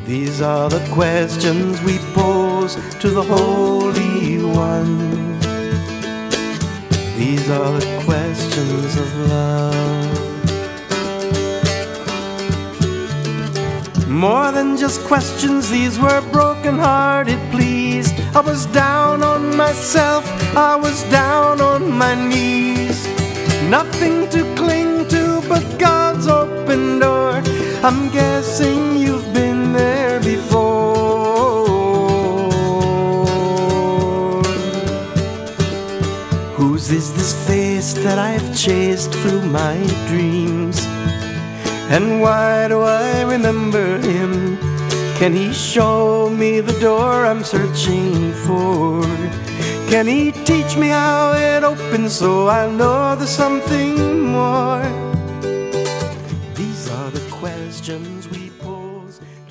These are the questions we pose to the Holy One. These are the questions of love. More than just questions, these were broken-hearted pleas. I was down on myself, I was down on my knees. Nothing to cling to but God's open door. I'm guessing you've been there before. Whose is this face that I've chased through my dreams? And why do I remember him? Can he show me the door I'm searching for? Can he teach me how it opens so I know there's something more? These are the questions we pose